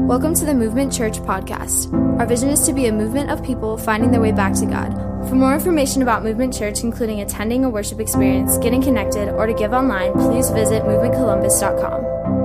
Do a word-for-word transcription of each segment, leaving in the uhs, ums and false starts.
Welcome to the Movement Church podcast. Our vision is to be a movement of people finding their way back to God. For more information about Movement Church, including attending a worship experience, getting connected, or to give online, please visit movement columbus dot com.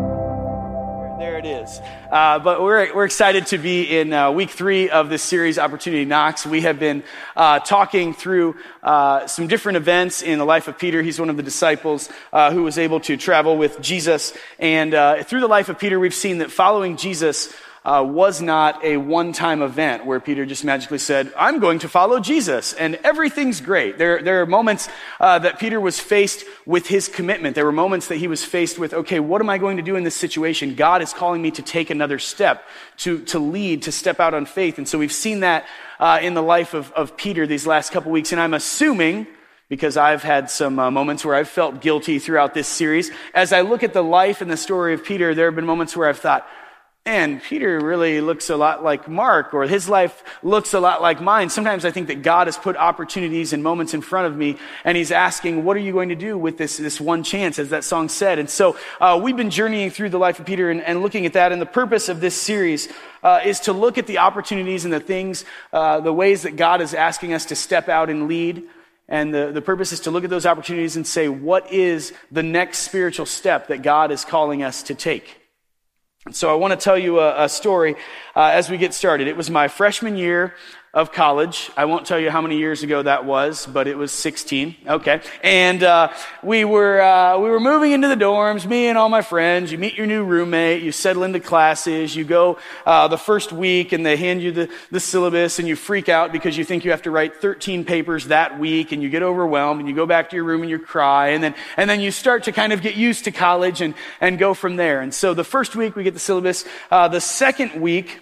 There it is. Uh, but we're we're excited to be in uh, week three of this series, Opportunity Knocks. We have been uh, talking through uh, some different events in the life of Peter. He's one of the disciples uh, who was able to travel with Jesus. And uh, through the life of Peter, we've seen that following Jesus Uh, was not a one-time event where Peter just magically said, I'm going to follow Jesus, and everything's great. There, there are moments uh, that Peter was faced with his commitment. There were moments that he was faced with, okay, what am I going to do in this situation? God is calling me to take another step, to, to lead, to step out on faith. And so we've seen that uh, in the life of, of Peter these last couple weeks, and I'm assuming, because I've had some uh, moments where I've felt guilty throughout this series, as I look at the life and the story of Peter, there have been moments where I've thought, man, Peter really looks a lot like Mark, or his life looks a lot like mine. Sometimes I think that God has put opportunities and moments in front of me, and he's asking, what are you going to do with this, this one chance, as that song said? And so uh, we've been journeying through the life of Peter and, and looking at that, and the purpose of this series uh, is to look at the opportunities and the things, uh, the ways that God is asking us to step out and lead. And the, the purpose is to look at those opportunities and say, what is the next spiritual step that God is calling us to take? So I want to tell you a, a story uh, as we get started. It was my freshman year of college. I won't tell you how many years ago that was, but it was sixteen. Okay. And uh, we were uh, we were moving into the dorms, me and all my friends. You meet your new roommate, you settle into classes, you go uh, the first week and they hand you the, the syllabus and you freak out because you think you have to write thirteen papers that week, and you get overwhelmed and you go back to your room and you cry, and then and then you start to kind of get used to college and, and go from there. And so the first week we get the syllabus. Uh, the second week,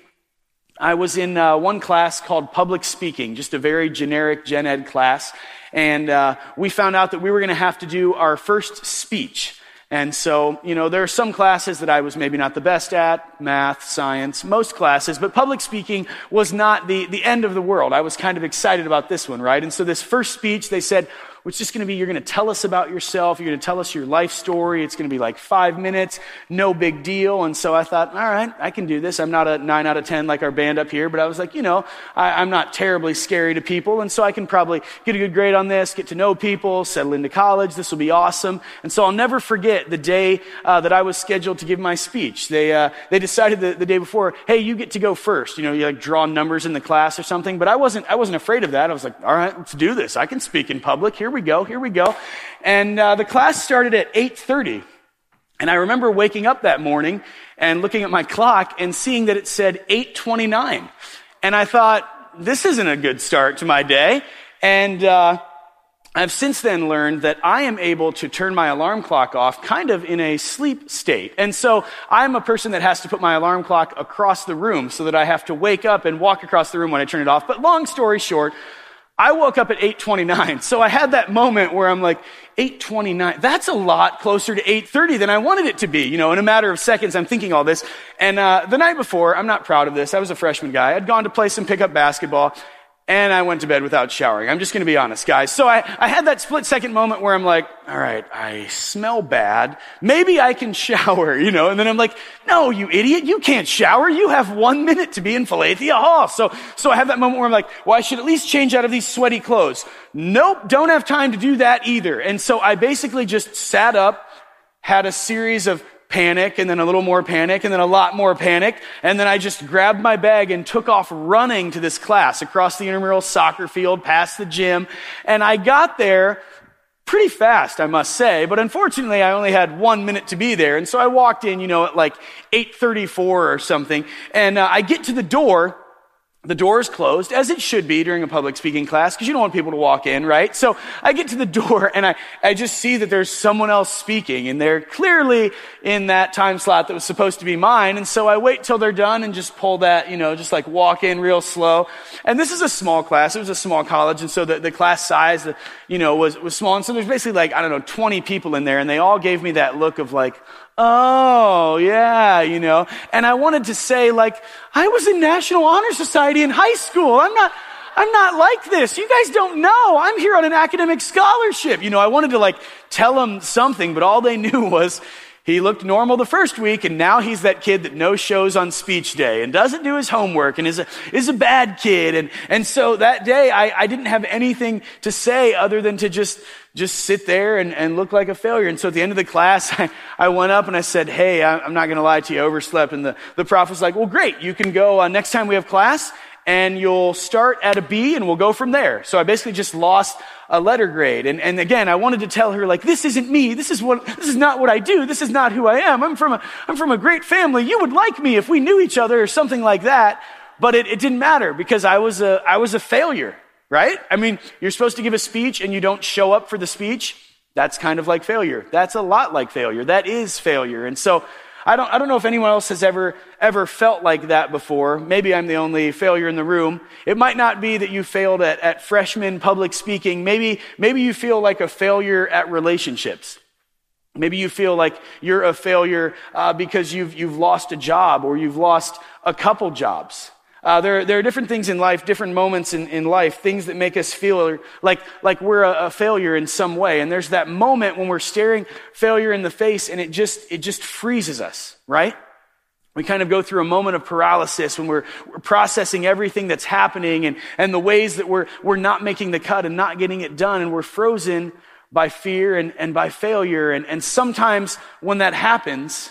I was in uh, one class called Public Speaking, just a very generic gen ed class, and uh, we found out that we were going to have to do our first speech. And so, you know, there are some classes that I was maybe not the best at, math, science, most classes, but public speaking was not the, the end of the world. I was kind of excited about this one, right? And so this first speech, they said, it's just going to be, you're going to tell us about yourself, you're going to tell us your life story, it's going to be like five minutes, no big deal. And so I thought, all right, I can do this. I'm not a nine out of ten like our band up here, but I was like, you know, I, I'm not terribly scary to people, and so I can probably get a good grade on this, get to know people, settle into college, this will be awesome. And so I'll never forget the day uh, that I was scheduled to give my speech. They uh, they decided the, the day before, hey, you get to go first. You know, you like draw numbers in the class or something, but I wasn't, I wasn't afraid of that. I was like, all right, let's do this. I can speak in public. Here we go. Here we go. And uh, the class started at eight thirty. And I remember waking up that morning and looking at my clock and seeing that it said eight twenty-nine. And I thought, this isn't a good start to my day. And uh, I've since then learned that I am able to turn my alarm clock off kind of in a sleep state. And so I'm a person that has to put my alarm clock across the room so that I have to wake up and walk across the room when I turn it off. But long story short, I woke up at eight twenty-nine, so I had that moment where I'm like, eight twenty-nine, that's a lot closer to eight thirty than I wanted it to be. You know, in a matter of seconds, I'm thinking all this. And uh, the night before, I'm not proud of this, I was a freshman guy. I'd gone to play some pickup basketball, and I went to bed without showering. I'm just going to be honest, guys. So I, I had that split-second moment where I'm like, all right, I smell bad. Maybe I can shower, you know? And then I'm like, no, you idiot, you can't shower. You have one minute to be in Phalathea Hall. So, so I have that moment where I'm like, well, I should at least change out of these sweaty clothes. Nope, don't have time to do that either. And so I basically just sat up, had a series of panic, and then a little more panic, and then a lot more panic, and then I just grabbed my bag and took off running to this class across the intramural soccer field, past the gym, and I got there pretty fast, I must say, but unfortunately I only had one minute to be there, and so I walked in, you know, at like eight thirty-four or something, and uh, I get to the door. The door is closed, as it should be during a public speaking class, because you don't want people to walk in, right? So I get to the door, and I, I just see that there's someone else speaking, and they're clearly in that time slot that was supposed to be mine, and so I wait till they're done and just pull that, you know, just like walk in real slow. And this is a small class. It was a small college, and so the, the class size, you know, was, was small, and so there's basically like, I don't know, twenty people in there, and they all gave me that look of like, oh, yeah, you know. And I wanted to say, like, I was in National Honor Society in high school. I'm not, I'm not like this. You guys don't know. I'm here on an academic scholarship. You know, I wanted to, like, tell them something, but all they knew was, He looked normal the first week, and now he's that kid that no shows on speech day and doesn't do his homework and is a, is a bad kid. And, and so that day, I, I didn't have anything to say other than to just, just sit there and, and look like a failure. And so at the end of the class, I, I went up and I said, hey, I'm not going to lie to you, I overslept. And the, the prof was like, well, great, you can go uh, next time we have class, and you'll start at a B and we'll go from there. So I basically just lost a letter grade. And, and again, I wanted to tell her, like, this isn't me. This is what, this is not what I do. This is not who I am. I'm from a, I'm from a great family. You would like me if we knew each other or something like that. But it, it didn't matter because I was a, I was a failure, right? I mean, you're supposed to give a speech and you don't show up for the speech. That's kind of like failure. That's a lot like failure. That is failure. And so I don't, I don't know if anyone else has ever, ever felt like that before. Maybe I'm the only failure in the room. It might not be that you failed at, at freshman public speaking. Maybe, maybe you feel like a failure at relationships. Maybe you feel like you're a failure uh, because you've, you've lost a job or you've lost a couple jobs. Uh, there, there are different things in life, different moments in, in life, things that make us feel like, like we're a, a failure in some way. And there's that moment when we're staring failure in the face and it just, it just freezes us, right? We kind of go through a moment of paralysis when we're, we're processing everything that's happening and, and the ways that we're, we're not making the cut and not getting it done. And we're frozen by fear and, and by failure. And, and sometimes when that happens,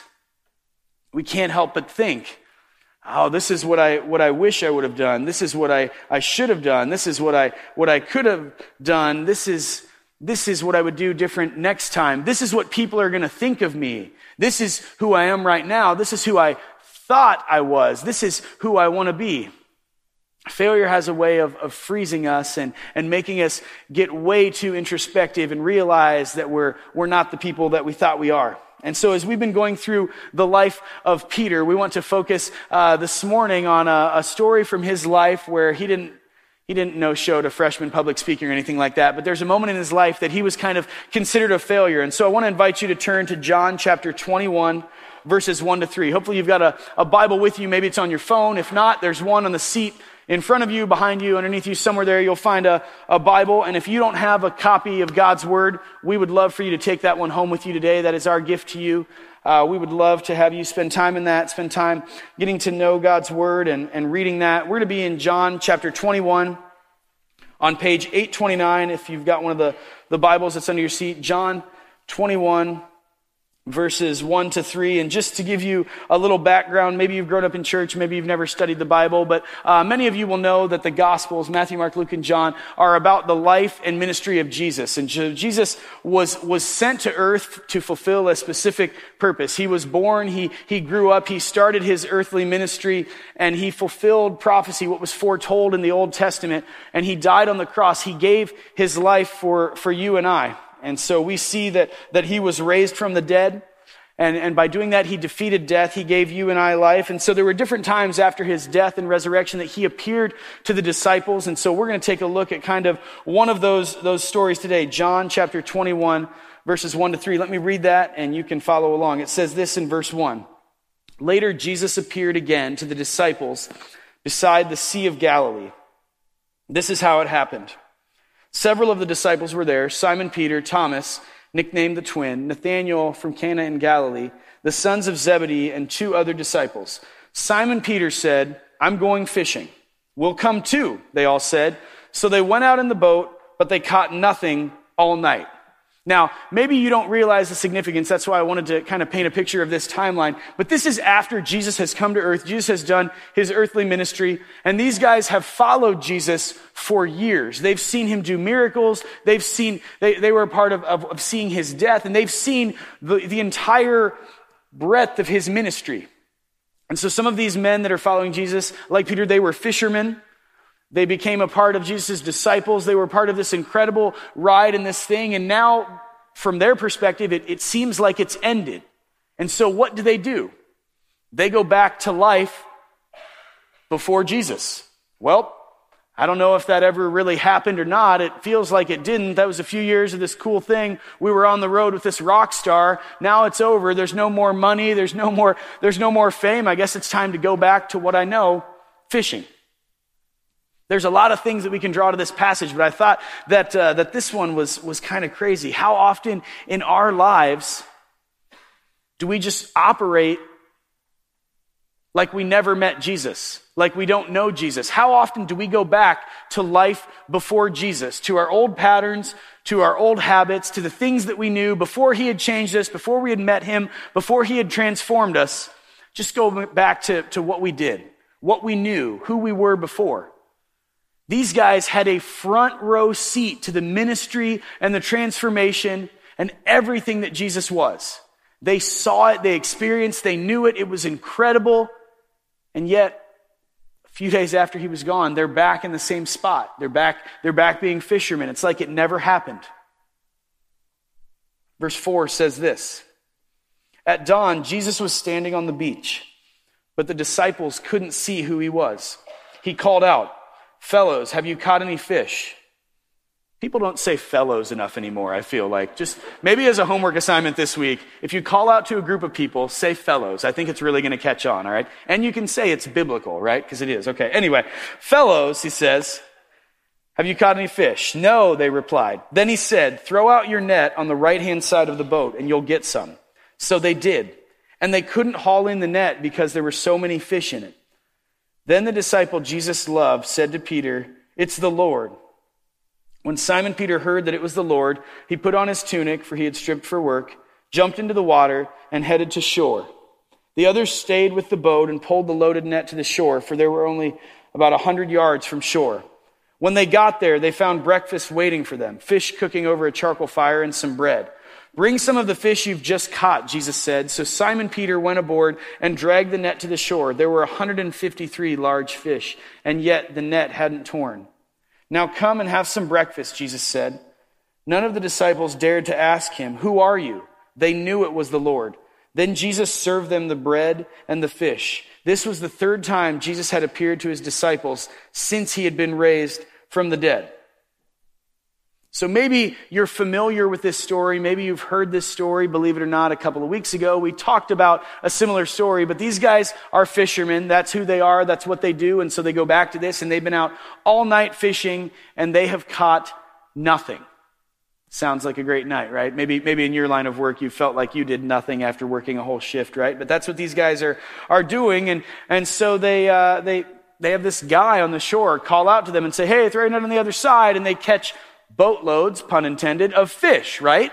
we can't help but think, oh, this is what I what I wish I would have done. This is what I, I should have done. This is what I what I could have done. This is this is what I would do different next time. This is what people are going to think of me. This is who I am right now. This is who I thought I was. This is who I want to be. Failure has a way of, of freezing us and, and making us get way too introspective and realize that we're we're not the people that we thought we are. And so as we've been going through the life of Peter, we want to focus uh, this morning on a, a story from his life where he didn't he didn't no show to freshman public speaking or anything like that, but there's a moment in his life that he was kind of considered a failure. And so I want to invite you to turn to John chapter twenty-one, verses one to three. Hopefully you've got a, a Bible with you. Maybe it's on your phone. If not, there's one on the seat in front of you, behind you, underneath you, somewhere there, you'll find a, a Bible. And if you don't have a copy of God's Word, we would love for you to take that one home with you today. That is our gift to you. Uh, we would love to have you spend time in that, spend time getting to know God's Word and, and reading that. We're going to be in John chapter twenty-one on page eight twenty-nine. If you've got one of the, the Bibles that's under your seat, John twenty-one, verses one to three. And just to give you a little background, maybe you've grown up in church, maybe you've never studied the Bible, but uh, many of you will know that the Gospels, Matthew, Mark, Luke, and John, are about the life and ministry of Jesus. And Jesus was was sent to earth to fulfill a specific purpose. He was born, he, he grew up, he started his earthly ministry, and he fulfilled prophecy, what was foretold in the Old Testament, and he died on the cross. He gave his life for, for you and I. And so we see that, that he was raised from the dead. And, and by doing that, he defeated death. He gave you and I life. And so there were different times after his death and resurrection that he appeared to the disciples. And so we're going to take a look at kind of one of those, those stories today. John chapter twenty-one, verses one to three. Let me read that and you can follow along. It says this in verse one. Later, Jesus appeared again to the disciples beside the Sea of Galilee. This is how it happened. Several of the disciples were there: Simon Peter, Thomas, nicknamed the twin, Nathanael from Cana in Galilee, the sons of Zebedee, and two other disciples. Simon Peter said, "I'm going fishing." "We'll come too," they all said. So they went out in the boat, but they caught nothing all night. Now, maybe you don't realize the significance. That's why I wanted to kind of paint a picture of this timeline. But this is after Jesus has come to earth. Jesus has done his earthly ministry. And these guys have followed Jesus for years. They've seen him do miracles. They've seen, they, they were a part of, of, of seeing his death. And they've seen the, the entire breadth of his ministry. And so some of these men that are following Jesus, like Peter, they were fishermen. They became a part of Jesus' disciples. They were part of this incredible ride in this thing. And now, from their perspective, it, it seems like it's ended. And so what do they do? They go back to life before Jesus. Well, I don't know if that ever really happened or not. It feels like it didn't. That was a few years of this cool thing. We were on the road with this rock star. Now it's over. There's no more money. There's no more, there's no more fame. I guess it's time to go back to what I know, fishing. There's a lot of things that we can draw to this passage, but I thought that uh, that this one was was kind of crazy. How often in our lives Do we just operate like we never met Jesus, like we don't know Jesus? How often do we go back to life before Jesus, to our old patterns, to our old habits, to the things that we knew before he had changed us, before we had met him, before he had transformed us? Just go back to, to what we did, what we knew, who we were before. These guys had a front row seat to the ministry and the transformation and everything that Jesus was. They saw it, they experienced, they knew it, it was incredible. And yet, a few days after he was gone, they're back in the same spot. They're back, they're back being fishermen. It's like it never happened. Verse four says this: At dawn, Jesus was standing on the beach, but the disciples couldn't see who he was. He called out, "Fellows, have you caught any fish?" People don't say fellows enough anymore, I feel like. Just maybe as a homework assignment this week, if you call out to a group of people, say fellows. I think it's really going to catch on, all right? And you can say it's biblical, right? Because it is. Okay, anyway. Fellows, he says, have you caught any fish? No, they replied. Then he said, throw out your net on the right-hand side of the boat and you'll get some. So they did. And they couldn't haul in the net because there were so many fish in it. Then the disciple Jesus loved said to Peter, it's the Lord. When Simon Peter heard that it was the Lord, he put on his tunic, for he had stripped for work, jumped into the water, and headed to shore. The others stayed with the boat and pulled the loaded net to the shore, for they were only about a hundred yards from shore. When they got there, they found breakfast waiting for them, fish cooking over a charcoal fire and some bread. Bring some of the fish you've just caught, Jesus said. So Simon Peter went aboard and dragged the net to the shore. There were one hundred fifty-three large fish, and yet the net hadn't torn. Now come and have some breakfast, Jesus said. None of the disciples dared to ask him, who are you? They knew it was the Lord. Then Jesus served them the bread and the fish. This was the third time Jesus had appeared to his disciples since he had been raised from the dead. So maybe you're familiar with this story. Maybe you've heard this story, believe it or not, a couple of weeks ago. We talked about a similar story, but these guys are fishermen. That's who they are. That's what they do. And so they go back to this, and they've been out all night fishing, and they have caught nothing. Sounds like a great night, right? Maybe maybe in your line of work, you felt like you did nothing after working a whole shift, right? But that's what these guys are are doing. And and so they uh, they they have this guy on the shore call out to them and say, hey, throw your net on the other side, and they catch boatloads, pun intended, of fish, right?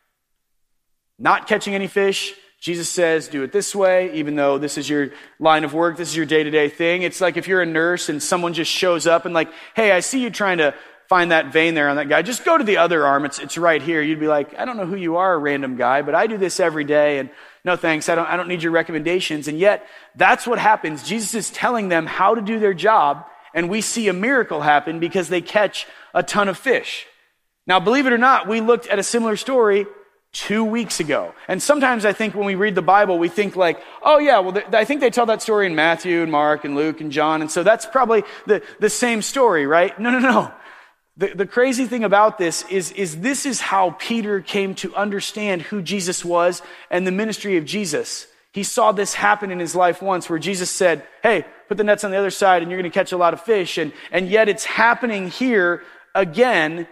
Not catching any fish. Jesus says, do it this way, even though this is your line of work, this is your day-to-day thing. It's like if you're a nurse and someone just shows up and like, hey, I see you trying to find that vein there on that guy. Just go to the other arm. It's it's right here. You'd be like, I don't know who you are, random guy, but I do this every day, and no thanks. I don't I don't need your recommendations. And yet, that's what happens. Jesus is telling them how to do their job, and we see a miracle happen because they catch a ton of fish. Now, believe it or not, we looked at a similar story two weeks ago. And sometimes I think when we read the Bible, we think like, oh yeah, well, th- I think they tell that story in Matthew and Mark and Luke and John. And so that's probably the, the same story, right? No, no, no. The, the crazy thing about this is, is this is how Peter came to understand who Jesus was and the ministry of Jesus. He saw this happen in his life once where Jesus said, hey, put the nets on the other side and you're going to catch a lot of fish. And, and yet it's happening here again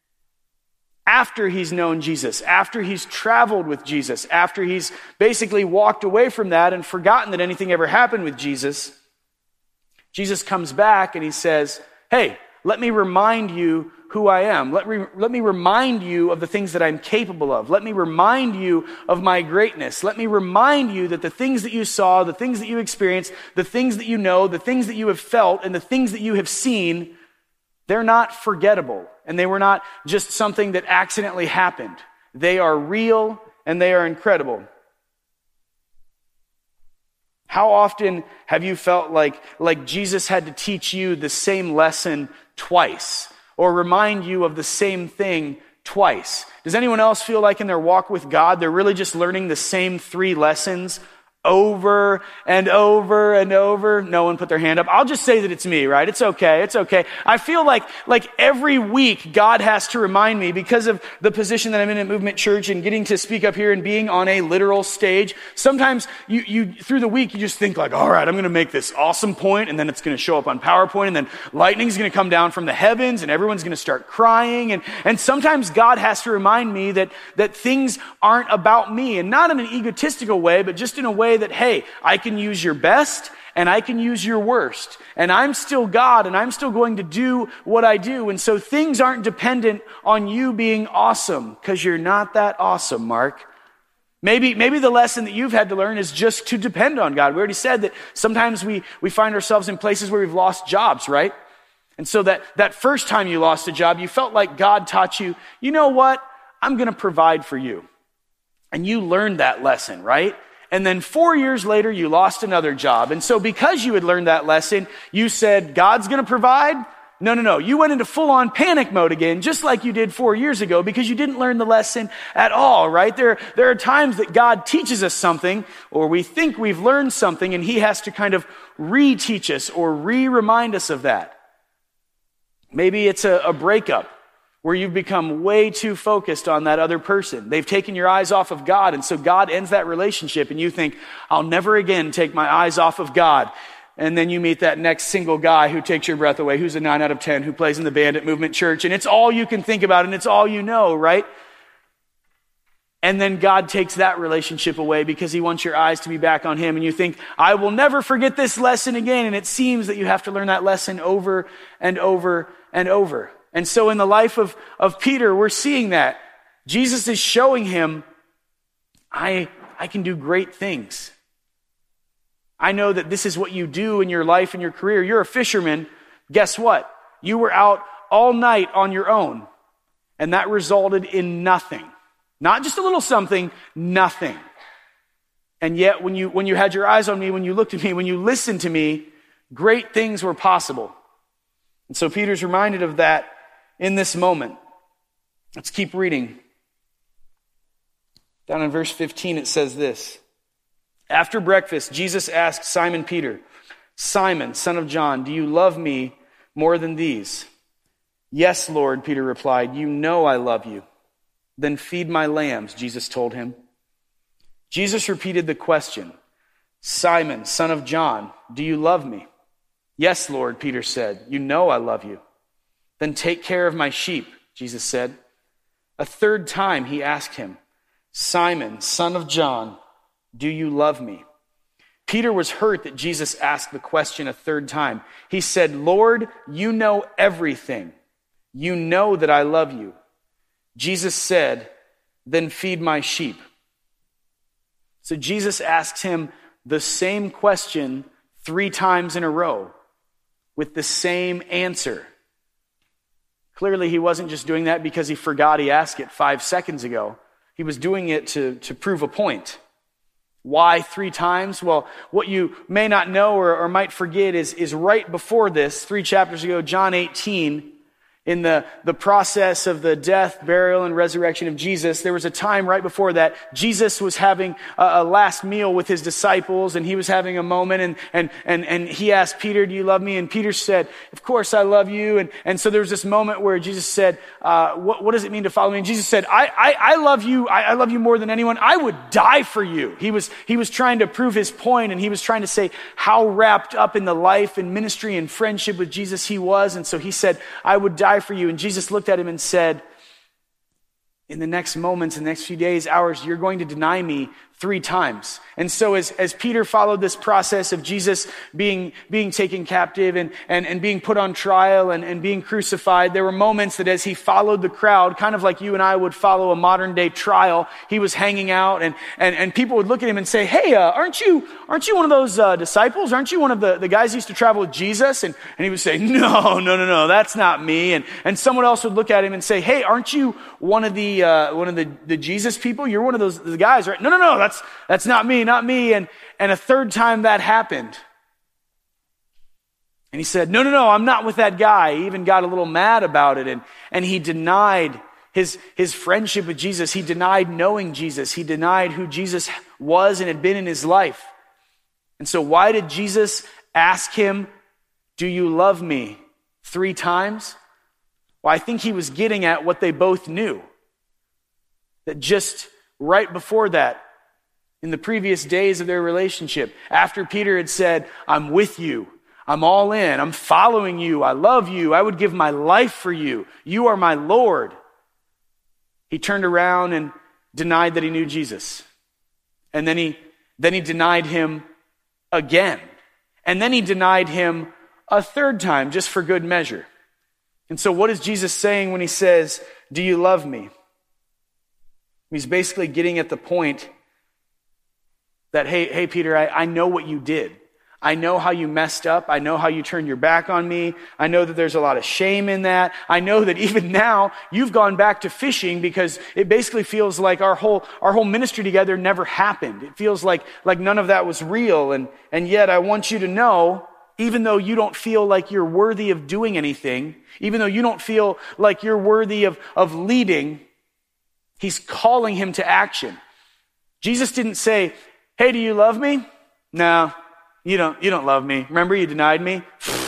after he's known Jesus, after he's traveled with Jesus, after he's basically walked away from that and forgotten that anything ever happened with Jesus. Jesus comes back and he says, hey, let me remind you who I am. Let me, let me remind you of the things that I'm capable of. Let me remind you of my greatness. Let me remind you that the things that you saw, the things that you experienced, the things that you know, the things that you have felt, and the things that you have seen, they're not forgettable. And they were not just something that accidentally happened. They are real and they are incredible. How often have you felt like, like Jesus had to teach you the same lesson twice, or remind you of the same thing twice? Does anyone else feel like in their walk with God, they're really just learning the same three lessons over and over and over. No one put their hand up. I'll just say that it's me, right? It's okay. It's okay. I feel like, like every week God has to remind me, because of the position that I'm in at Movement Church and getting to speak up here and being on a literal stage. Sometimes you, you, through the week, you just think like, all right, I'm going to make this awesome point, and then it's going to show up on PowerPoint, and then lightning's going to come down from the heavens, and everyone's going to start crying. And, and sometimes God has to remind me that, that things aren't about me, and not in an egotistical way, but just in a way that, hey, I can use your best and I can use your worst, and I'm still God, and I'm still going to do what I do. And so things aren't dependent on you being awesome, because you're not that awesome, Mark. Maybe, maybe the lesson that you've had to learn is just to depend on God. We already said that sometimes we, we find ourselves in places where we've lost jobs, right? And so that, that first time you lost a job, you felt like God taught you, you know what? I'm going to provide for you. And you learned that lesson, right? And then four years later, you lost another job. And so because you had learned that lesson, you said, God's going to provide? No, no, no. You went into full-on panic mode again, just like you did four years ago, because you didn't learn the lesson at all, right? There, there are times that God teaches us something, or we think we've learned something, and he has to kind of re-teach us or re-remind us of that. Maybe it's a, a breakup, where you've become way too focused on that other person. They've taken your eyes off of God, and so God ends that relationship, and you think, I'll never again take my eyes off of God. And then you meet that next single guy who takes your breath away, who's a nine out of ten, who plays in the band at Movement Church, and it's all you can think about, and it's all you know, right? And then God takes that relationship away because he wants your eyes to be back on him, and you think, I will never forget this lesson again, and it seems that you have to learn that lesson over and over and over. And so in the life of, of Peter, we're seeing that. Jesus is showing him, I, I can do great things. I know that this is what you do in your life and your career. You're a fisherman. Guess what? You were out all night on your own, and that resulted in nothing. Not just a little something, nothing. And yet when you, when you had your eyes on me, when you looked at me, when you listened to me, great things were possible. And so Peter's reminded of that in this moment. Let's keep reading. Down in verse fifteen, it says this. After breakfast, Jesus asked Simon Peter, Simon, son of John, do you love me more than these? Yes, Lord, Peter replied, you know I love you. Then feed my lambs, Jesus told him. Jesus repeated the question, Simon, son of John, do you love me? Yes, Lord, Peter said, you know I love you. Then take care of my sheep, Jesus said. A third time he asked him, Simon, son of John, do you love me? Peter was hurt that Jesus asked the question a third time. He said, Lord, you know everything. You know that I love you. Jesus said, then feed my sheep. So Jesus asked him the same question three times in a row with the same answer. Clearly, he wasn't just doing that because he forgot he asked it five seconds ago. He was doing it to, to prove a point. Why three times? Well, what you may not know or, or might forget is, is right before this, three chapters ago, John eighteen, in the, the process of the death, burial, and resurrection of Jesus, there was a time right before that Jesus was having a, a last meal with his disciples, and he was having a moment, and, and, and, and he asked Peter, do you love me? And Peter said, of course I love you. And, and so there was this moment where Jesus said, uh, what, what does it mean to follow me? And Jesus said, I, I, I love you. I, I love you more than anyone. I would die for you. He was, he was trying to prove his point, and he was trying to say how wrapped up in the life and ministry and friendship with Jesus he was. And so he said, I would die for you. And Jesus looked at him and said, in the next moments, in the next few days, hours, you're going to deny me three times. And so as, as Peter followed this process of Jesus being, being taken captive and, and, and being put on trial and, and being crucified, there were moments that as he followed the crowd, kind of like you and I would follow a modern day trial, he was hanging out and, and, and people would look at him and say, hey, uh, aren't you, aren't you one of those uh, disciples? Aren't you one of the, the guys who used to travel with Jesus? And, and he would say, no, no, no, no, that's not me. And, and someone else would look at him and say, hey, aren't you one of the, uh, one of the, the Jesus people? You're one of those the guys, right? No, no, no, that's, that's not me, not me. And, and a third time that happened. And he said, no, no, no, I'm not with that guy. He even got a little mad about it. And, and he denied his, his friendship with Jesus. He denied knowing Jesus. He denied who Jesus was and had been in his life. And so why did Jesus ask him, do you love me, three times? Well, I think he was getting at what they both knew. That just right before that, in the previous days of their relationship, after Peter had said, I'm with you, I'm all in, I'm following you, I love you, I would give my life for you, you are my Lord. He turned around and denied that he knew Jesus. And then he, then he denied him again. And then he denied him a third time, just for good measure. And so what is Jesus saying when he says, do you love me? He's basically getting at the point that, hey, hey, Peter, I, I know what you did. I know how you messed up. I know how you turned your back on me. I know that there's a lot of shame in that. I know that even now you've gone back to fishing because it basically feels like our whole our whole ministry together never happened. It feels like like none of that was real. And, and yet I want you to know, even though you don't feel like you're worthy of doing anything, even though you don't feel like you're worthy of, of leading, he's calling him to action. Jesus didn't say, hey, do you love me? No. You don't, you don't love me. Remember you denied me?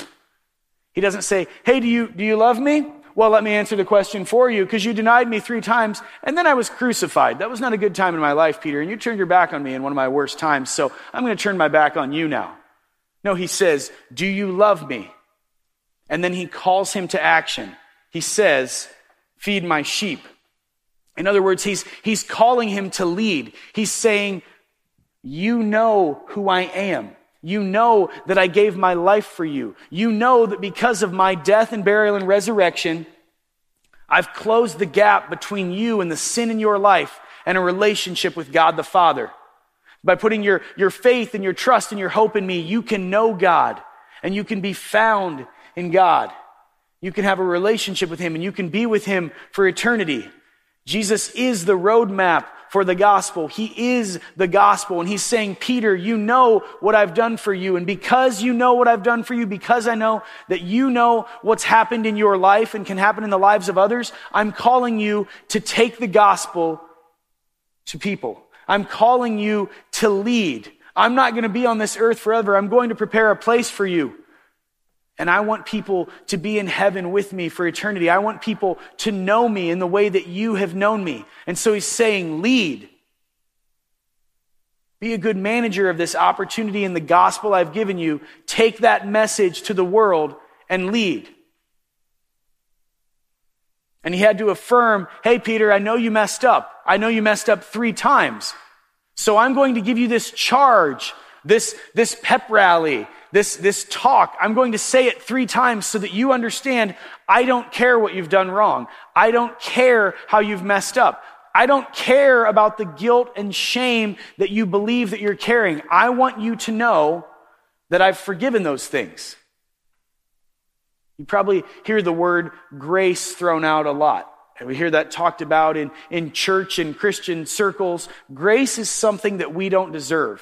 He doesn't say, hey, do you, do you love me? Well, let me answer the question for you because you denied me three times and then I was crucified. That was not a good time in my life, Peter, and you turned your back on me in one of my worst times, so I'm going to turn my back on you now. No, he says, do you love me? And then he calls him to action. He says, feed my sheep. In other words, he's, he's calling him to lead. He's saying, you know who I am. You know that I gave my life for you. You know that because of my death and burial and resurrection, I've closed the gap between you and the sin in your life and a relationship with God the Father. By putting your, your faith and your trust and your hope in me, you can know God and you can be found in God. You can have a relationship with him and you can be with him for eternity. Jesus is the roadmap for the gospel. He is the gospel. And he's saying, Peter, you know what I've done for you. And because you know what I've done for you, because I know that you know what's happened in your life and can happen in the lives of others, I'm calling you to take the gospel to people. I'm calling you to lead. I'm not going to be on this earth forever. I'm going to prepare a place for you. And I want people to be in heaven with me for eternity. I want people to know me in the way that you have known me. And so he's saying, lead. Be a good manager of this opportunity in the gospel I've given you. Take that message to the world and lead. And he had to affirm, hey, Peter, I know you messed up. I know you messed up three times. So I'm going to give you this charge, this, this pep rally, This, this talk. I'm going to say it three times so that you understand I don't care what you've done wrong. I don't care how you've messed up. I don't care about the guilt and shame that you believe that you're carrying. I want you to know that I've forgiven those things. You probably hear the word grace thrown out a lot. And we hear that talked about in, in church and Christian circles. Grace is something that we don't deserve.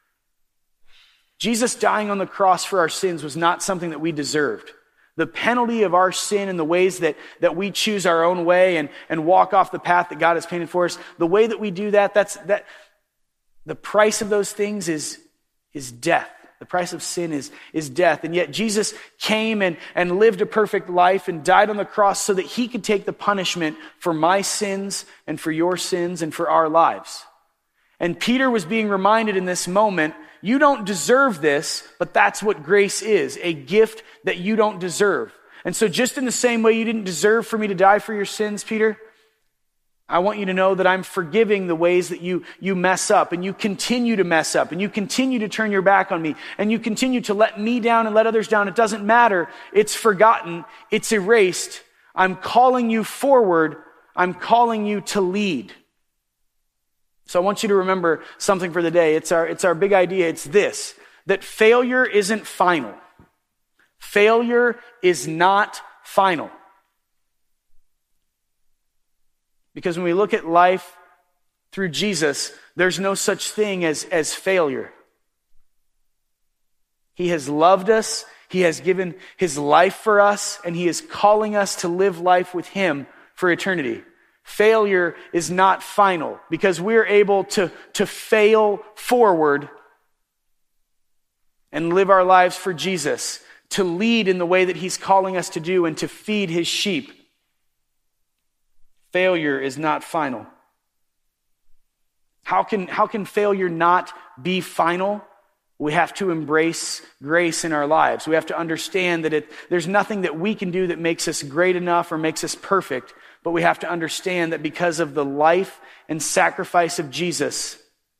Jesus dying on the cross for our sins was not something that we deserved. The penalty of our sin and the ways that, that we choose our own way and, and walk off the path that God has painted for us, the way that we do that, that's that the price of those things is, is death. The price of sin is, is death. And yet Jesus came and, and lived a perfect life and died on the cross so that he could take the punishment for my sins and for your sins and for our lives. And Peter was being reminded in this moment, you don't deserve this, but that's what grace is, a gift that you don't deserve. And so just in the same way you didn't deserve for me to die for your sins, Peter, I want you to know that I'm forgiving the ways that you, you mess up and you continue to mess up and you continue to turn your back on me and you continue to let me down and let others down. It doesn't matter. It's forgotten. It's erased. I'm calling you forward. I'm calling you to lead. So I want you to remember something for the day. It's our, it's our big idea. It's this, that failure isn't final. Failure is not final. Because when we look at life through Jesus, there's no such thing as, as failure. He has loved us. He has given his life for us, and he is calling us to live life with him for eternity. Failure is not final because we're able to, to fail forward and live our lives for Jesus, to lead in the way that he's calling us to do and to feed his sheep. Failure is not final. How can, how can failure not be final? We have to embrace grace in our lives. We have to understand that it, there's nothing that we can do that makes us great enough or makes us perfect, but we have to understand that because of the life and sacrifice of Jesus,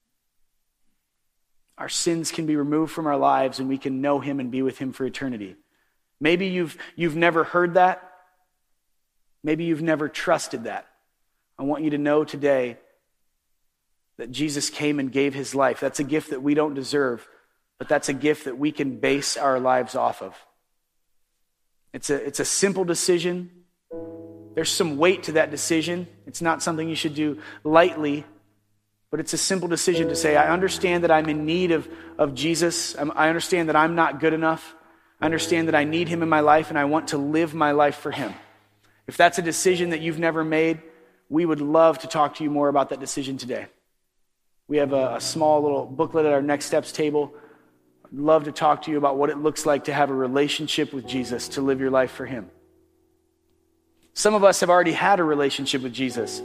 our sins can be removed from our lives and we can know him and be with him for eternity. Maybe you've, you've never heard that. Maybe you've never trusted that. I want you to know today that Jesus came and gave his life. That's a gift that we don't deserve, but that's a gift that we can base our lives off of. It's a, it's a simple decision. There's some weight to that decision. It's not something you should do lightly, but it's a simple decision to say, I understand that I'm in need of, of Jesus. I'm, I understand that I'm not good enough. I understand that I need him in my life, and I want to live my life for him. If that's a decision that you've never made, we would love to talk to you more about that decision today. We have a, a small little booklet at our Next Steps table. I'd love to talk to you about what it looks like to have a relationship with Jesus, to live your life for him. Some of us have already had a relationship with Jesus,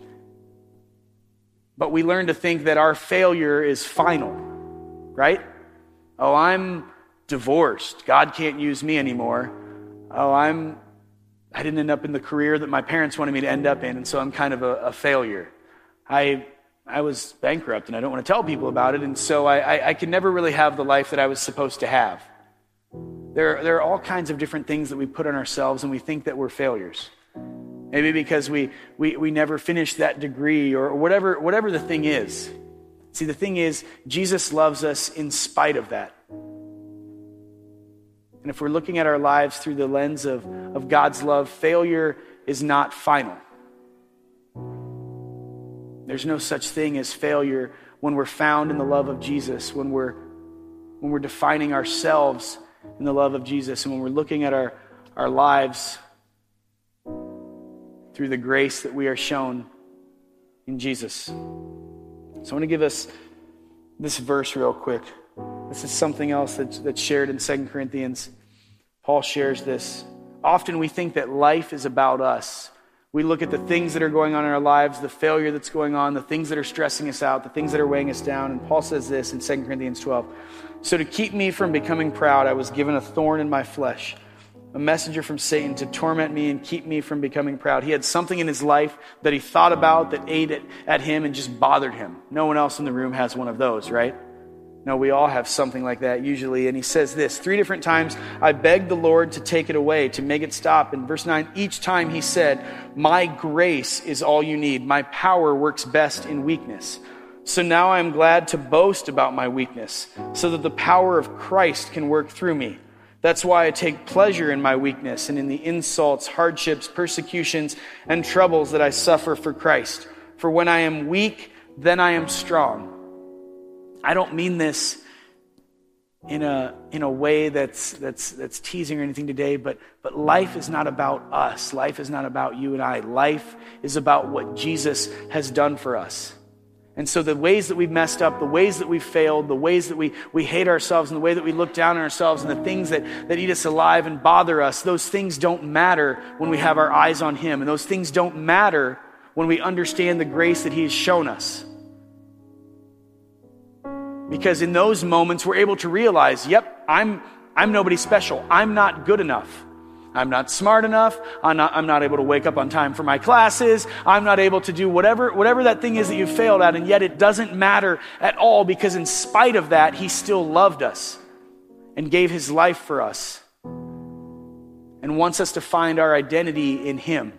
but we learn to think that our failure is final, right? Oh, I'm divorced. God can't use me anymore. Oh, I'm, I didn't end up in the career that my parents wanted me to end up in, and so I'm kind of a, a failure. I I was bankrupt, and I don't want to tell people about it, and so I, I, I could never really have the life that I was supposed to have. There, there are all kinds of different things that we put on ourselves, and we think that we're failures. Maybe because we, we, we never finished that degree, or whatever, whatever the thing is. See, the thing is, Jesus loves us in spite of that. And if we're looking at our lives through the lens of, of God's love, failure is not final. There's no such thing as failure when we're found in the love of Jesus, when we're, when we're defining ourselves in the love of Jesus, and when we're looking at our, our lives through the grace that we are shown in Jesus. So I want to give us this verse real quick. This is something else that's, that's shared in Second Corinthians. Paul shares this. Often we think that life is about us. We look at the things that are going on in our lives, the failure that's going on, the things that are stressing us out, the things that are weighing us down. And Paul says this in Second Corinthians twelve. So to keep me from becoming proud, I was given a thorn in my flesh, a messenger from Satan to torment me and keep me from becoming proud. He had something in his life that he thought about that ate at, at him and just bothered him. No one else in the room has one of those, right? No, we all have something like that usually. And he says this, three different times, I begged the Lord to take it away, to make it stop. In verse nine, each time he said, my grace is all you need. My power works best in weakness. So now I am glad to boast about my weakness, so that the power of Christ can work through me. That's why I take pleasure in my weakness and in the insults, hardships, persecutions, and troubles that I suffer for Christ. For when I am weak, then I am strong. I don't mean this in a in a way that's that's that's teasing or anything today, but but life is not about us. Life is not about you and I. Life is about what Jesus has done for us. And so the ways that we've messed up, the ways that we've failed, the ways that we, we hate ourselves, and the way that we look down on ourselves, and the things that, that eat us alive and bother us, those things don't matter when we have our eyes on him. And those things don't matter when we understand the grace that he has shown us. Because in those moments, we're able to realize, yep, I'm I'm nobody special. I'm not good enough. I'm not smart enough. I'm not, I'm not able to wake up on time for my classes. I'm not able to do whatever, whatever that thing is that you failed at. And yet it doesn't matter at all, because in spite of that, he still loved us and gave his life for us and wants us to find our identity in him.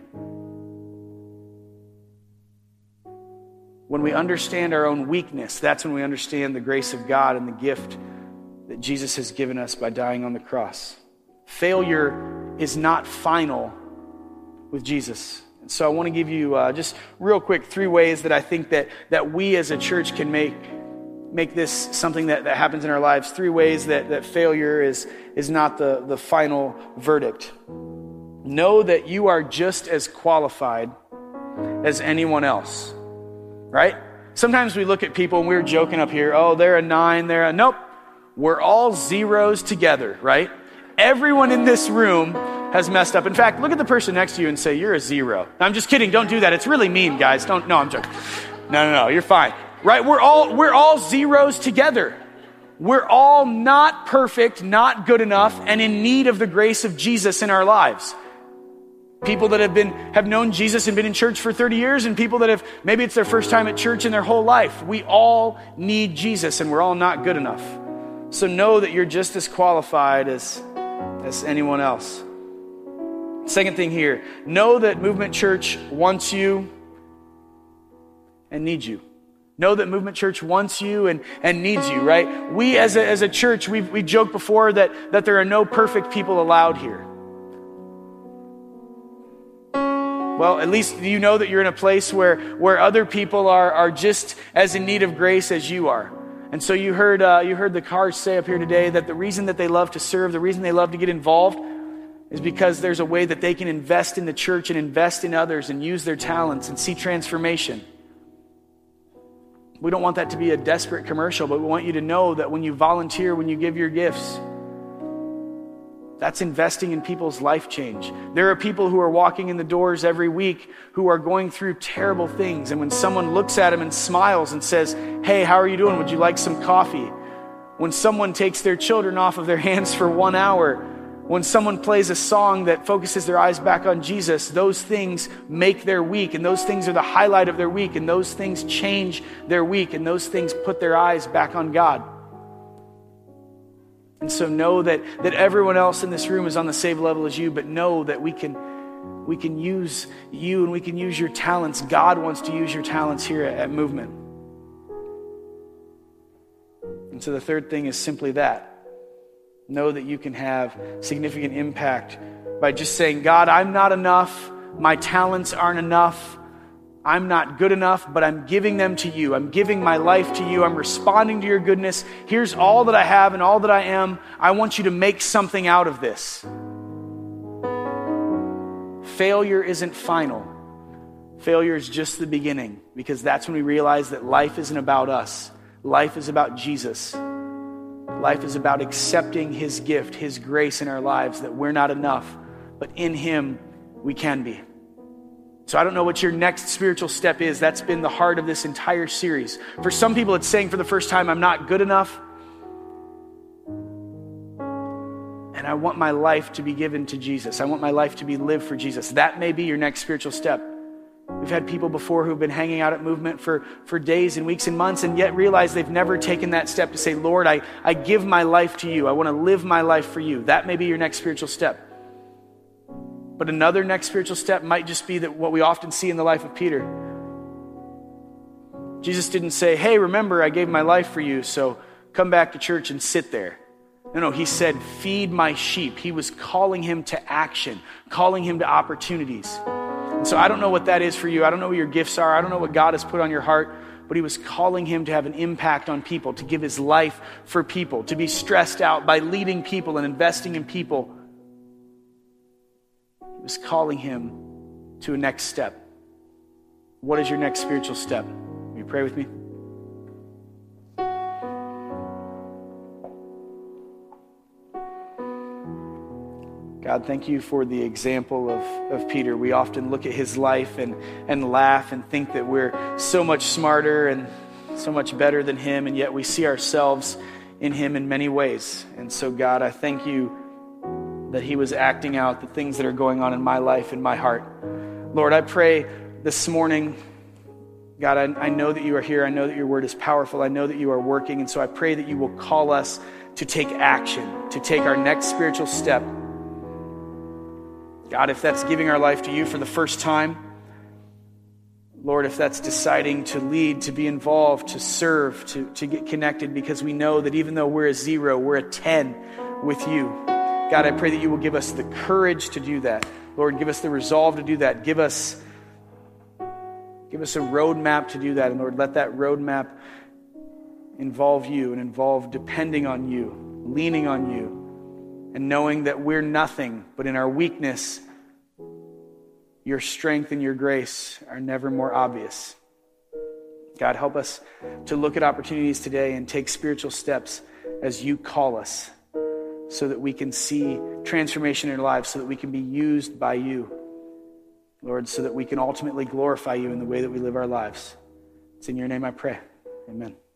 When we understand our own weakness, that's when we understand the grace of God and the gift that Jesus has given us by dying on the cross. Failure is not final with Jesus. And so I want to give you uh, just real quick three ways that I think that that we as a church can make make this something that, that happens in our lives. Three ways that, that failure is, is not the, the final verdict. Know that you are just as qualified as anyone else. Right? Sometimes we look at people and we're joking up here, oh, they're a nine, they're a, nope. we're all zeros together, right? Everyone in this room has messed up. In fact, look at the person next to you and say, you're a zero. No, I'm just kidding. Don't do that. It's really mean, guys. Don't, no, I'm joking. No, no, no, you're fine. Right? We're all, we're all zeros together. We're all not perfect, not good enough, and in need of the grace of Jesus in our lives. People that have been have known Jesus and been in church for thirty years, and people that have, maybe it's their first time at church in their whole life. We all need Jesus, and we're all not good enough. So know that you're just as qualified as, as anyone else. Second thing here, know that Movement Church wants you and needs you. Know that Movement Church wants you and, and needs you, right? We as a, as a church, we've we joked before that, that there are no perfect people allowed here. Well, at least you know that you're in a place where, where other people are, are just as in need of grace as you are. And so you heard uh, you heard the Cars say up here today that the reason that they love to serve, the reason they love to get involved is because there's a way that they can invest in the church and invest in others and use their talents and see transformation. We don't want that to be a desperate commercial, but we want you to know that when you volunteer, when you give your gifts, that's investing in people's life change. There are people who are walking in the doors every week who are going through terrible things. And when someone looks at them and smiles and says, hey, how are you doing? Would you like some coffee? When someone takes their children off of their hands for one hour, when someone plays a song that focuses their eyes back on Jesus, those things make their week, and those things are the highlight of their week, and those things change their week, and those things put their eyes back on God. And so know that, that everyone else in this room is on the same level as you, but know that we can, we can use you and we can use your talents. God wants to use your talents here at, at Movement. And so the third thing is simply that. Know that you can have significant impact by just saying, God, I'm not enough. My talents aren't enough. I'm not good enough, but I'm giving them to you. I'm giving my life to you. I'm responding to your goodness. Here's all that I have and all that I am. I want you to make something out of this. Failure isn't final. Failure is just the beginning, because that's when we realize that life isn't about us. Life is about Jesus. Life is about accepting his gift, his grace in our lives, that we're not enough, but in him we can be. So I don't know what your next spiritual step is. That's been the heart of this entire series. For some people, it's saying for the first time, I'm not good enough. And I want my life to be given to Jesus. I want my life to be lived for Jesus. That may be your next spiritual step. We've had people before who've been hanging out at Movement for, for days and weeks and months, and yet realize they've never taken that step to say, Lord, I, I give my life to you. I want to live my life for you. That may be your next spiritual step. But another next spiritual step might just be that what we often see in the life of Peter. Jesus didn't say, hey, remember, I gave my life for you, so come back to church and sit there. No, no, he said, feed my sheep. He was calling him to action, calling him to opportunities. And so I don't know what that is for you. I don't know what your gifts are. I don't know what God has put on your heart, but he was calling him to have an impact on people, to give his life for people, to be stressed out by leading people and investing in people. He was calling him to a next step. What is your next spiritual step? Will you pray with me? God, thank you for the example of, of Peter. We often look at his life and, and laugh and think that we're so much smarter and so much better than him, and yet we see ourselves in him in many ways. And so, God, I thank you that he was acting out the things that are going on in my life and my heart. Lord, I pray this morning, God, I, I know that you are here. I know that your word is powerful. I know that you are working. And so I pray that you will call us to take action, to take our next spiritual step. God, if that's giving our life to you for the first time, Lord, if that's deciding to lead, to be involved, to serve, to, to get connected, because we know that even though we're a zero, we're a ten with you. God, I pray that you will give us the courage to do that. Lord, give us the resolve to do that. Give us, give us a roadmap to do that. And Lord, let that roadmap involve you and involve depending on you, leaning on you, and knowing that we're nothing, but in our weakness, your strength and your grace are never more obvious. God, help us to look at opportunities today and take spiritual steps as you call us, so that we can see transformation in our lives, so that we can be used by you, Lord, so that we can ultimately glorify you in the way that we live our lives. It's in your name I pray. Amen.